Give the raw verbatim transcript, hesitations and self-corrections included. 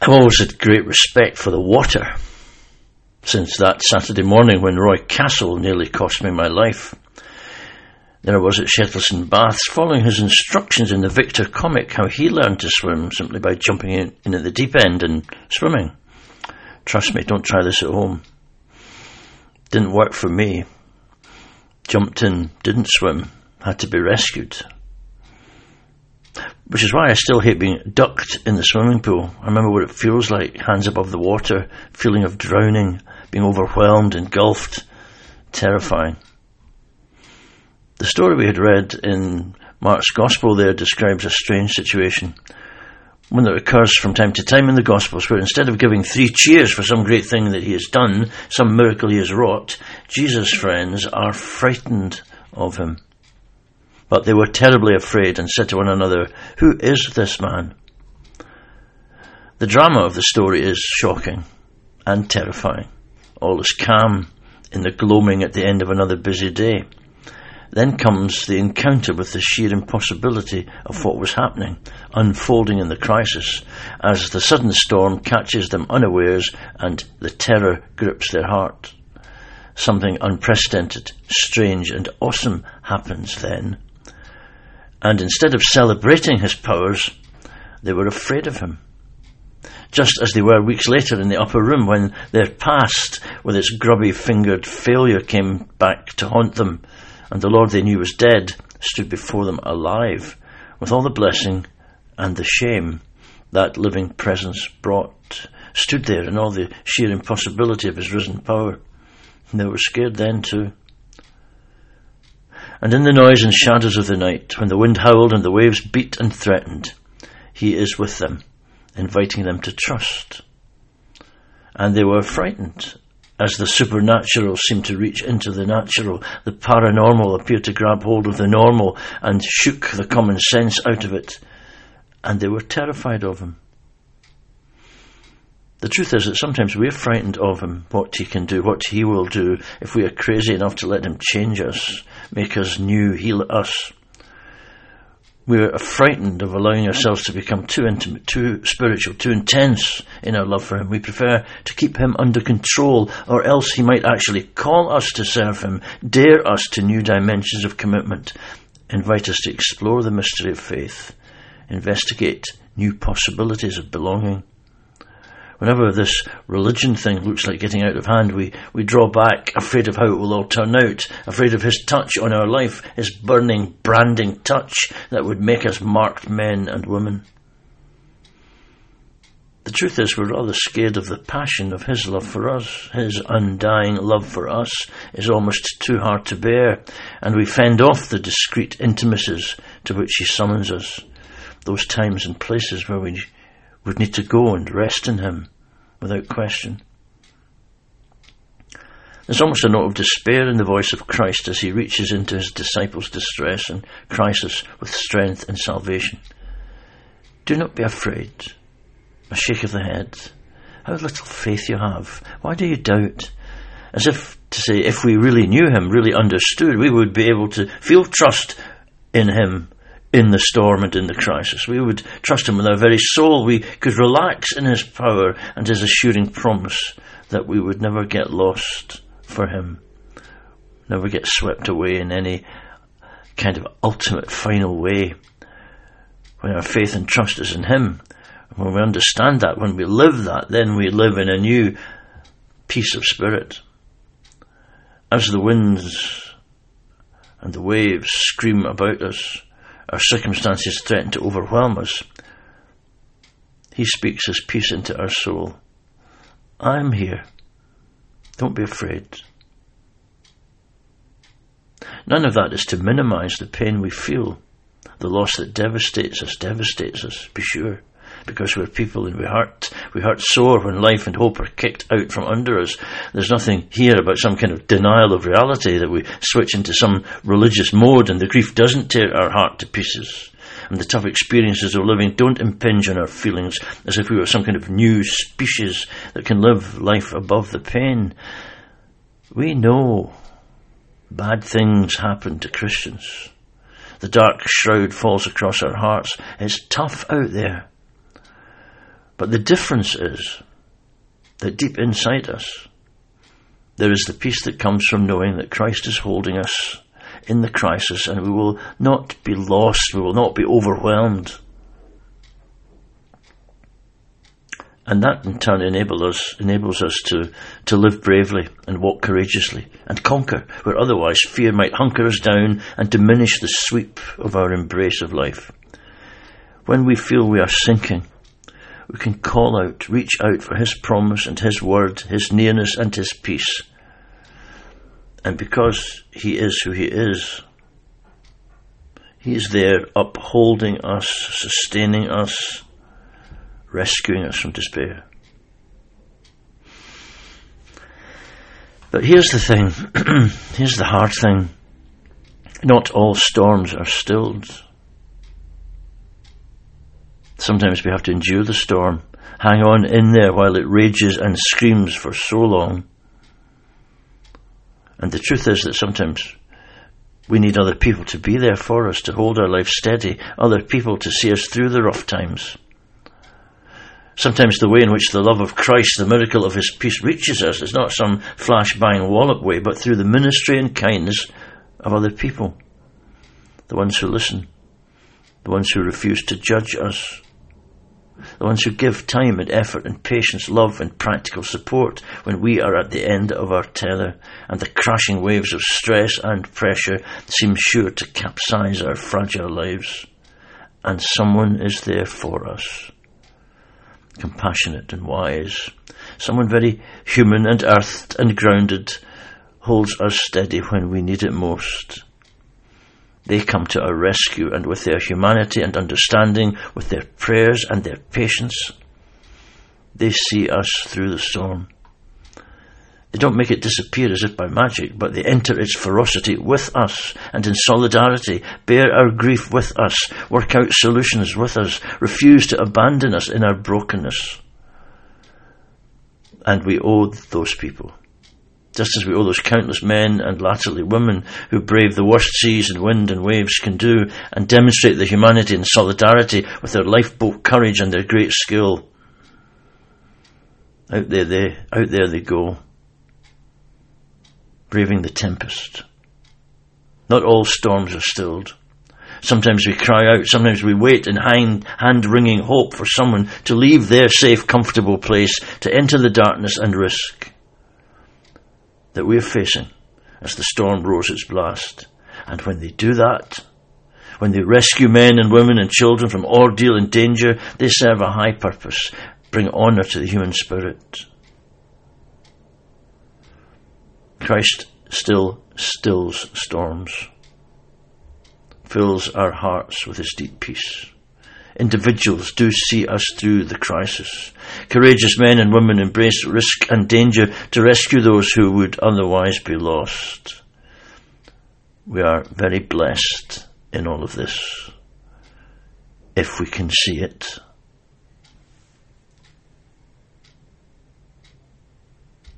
I've always had great respect for the water, since that Saturday morning when Roy Castle nearly cost me my life. There I was at Shettleston Baths, following his instructions in the Victor comic, how he learned to swim simply by jumping in, in at the deep end and swimming. Trust me, don't try this at home. Didn't work for me. Jumped in, didn't swim, had to be rescued. Which is why I still hate being ducked in the swimming pool. I remember what it feels like, hands above the water, feeling of drowning, being overwhelmed, engulfed. Terrifying. The story we had read in Mark's Gospel there describes a strange situation, one that occurs from time to time in the Gospels, where instead of giving three cheers for some great thing that he has done, some miracle he has wrought, Jesus' friends are frightened of him. But they were terribly afraid and said to one another, "Who is this man?" The drama of the story is shocking and terrifying. All is calm in the gloaming at the end of another busy day. Then comes the encounter with the sheer impossibility of what was happening, unfolding in the crisis, as the sudden storm catches them unawares and the terror grips their heart. Something unprecedented, strange and awesome happens then. And instead of celebrating his powers, they were afraid of him. Just as they were weeks later in the upper room when their past, with its grubby-fingered failure, came back to haunt them, and the Lord they knew was dead stood before them alive, with all the blessing and the shame that living presence brought, stood there in all the sheer impossibility of his risen power. And they were scared then too. And in the noise and shadows of the night, when the wind howled and the waves beat and threatened, he is with them, inviting them to trust. And they were frightened, as the supernatural seemed to reach into the natural. The paranormal appeared to grab hold of the normal and shook the common sense out of it. And they were terrified of him. The truth is that sometimes we are frightened of him, what he can do, what he will do, if we are crazy enough to let him change us, make us new, heal us. We are frightened of allowing ourselves to become too intimate, too spiritual, too intense in our love for him. We prefer to keep him under control, or else he might actually call us to serve him, dare us to new dimensions of commitment, invite us to explore the mystery of faith, investigate new possibilities of belonging. Whenever this religion thing looks like getting out of hand, we, we draw back, afraid of how it will all turn out, afraid of his touch on our life, his burning, branding touch that would make us marked men and women. The truth is, we're rather scared of the passion of his love for us. His undying love for us is almost too hard to bear, and we fend off the discreet intimacies to which he summons us, those times and places where we would need to go and rest in him without question. There's almost a note of despair in the voice of Christ as he reaches into his disciples' distress and crisis with strength and salvation. Do not be afraid. A shake of the head. How little faith you have. Why do you doubt? As if to say, if we really knew him, really understood, we would be able to feel trust in him in the storm and in the crisis. We would trust him with our very soul. We could relax in his power and his assuring promise that we would never get lost for him, never get swept away in any kind of ultimate final way. When our faith and trust is in him, when we understand that, when we live that, then we live in a new peace of spirit. As the winds and the waves scream about us, our circumstances threaten to overwhelm us, he speaks his peace into our soul. I'm here. Don't be afraid. None of that is to minimize the pain we feel. The loss that devastates us, devastates us, be sure. Because we're people and we hurt. We hurt sore when life and hope are kicked out from under us. There's nothing here about some kind of denial of reality, that we switch into some religious mode and the grief doesn't tear our heart to pieces. And the tough experiences of living don't impinge on our feelings as if we were some kind of new species that can live life above the pain. We know bad things happen to Christians. The dark shroud falls across our hearts. It's tough out there. But the difference is that deep inside us, there is the peace that comes from knowing that Christ is holding us in the crisis, and we will not be lost, we will not be overwhelmed. And that in turn enables us, enables us to, to live bravely and walk courageously and conquer where otherwise fear might hunker us down and diminish the sweep of our embrace of life. When we feel we are sinking, we can call out, reach out for His promise and His word, His nearness and His peace. And because He is who He is, He is there upholding us, sustaining us, rescuing us from despair. But here's the thing, here's the hard thing. Not all storms are stilled. Sometimes we have to endure the storm, hang on in there while it rages and screams for so long. And the truth is that sometimes we need other people to be there for us, to hold our life steady, other people to see us through the rough times. Sometimes the way in which the love of Christ, the miracle of His peace, reaches us is not some flash-bang wallop way, but through the ministry and kindness of other people. The ones who listen, the ones who refuse to judge us, the ones who give time and effort and patience, love and practical support when we are at the end of our tether and the crashing waves of stress and pressure seem sure to capsize our fragile lives. And someone is there for us, compassionate and wise. Someone very human and earthed and grounded holds us steady when we need it most. They come to our rescue, and with their humanity and understanding, with their prayers and their patience, they see us through the storm. They don't make it disappear as if by magic, but they enter its ferocity with us, and in solidarity bear our grief with us, work out solutions with us, refuse to abandon us in our brokenness. And we owe those people, just as we owe those countless men and latterly women who brave the worst seas and wind and waves can do and demonstrate their humanity and solidarity with their lifeboat courage and their great skill. Out there they, out there they go, braving the tempest. Not all storms are stilled. Sometimes we cry out, sometimes we wait in hand, hand-wringing hope for someone to leave their safe, comfortable place, to enter the darkness and risk that we are facing as the storm roars its blast. And when they do that, when they rescue men and women and children from ordeal and danger, they serve a high purpose, bring honour to the human spirit. Christ still stills storms, fills our hearts with His deep peace. Individuals do see us through the crisis. Courageous men and women embrace risk and danger to rescue those who would otherwise be lost. We are very blessed in all of this, if we can see it.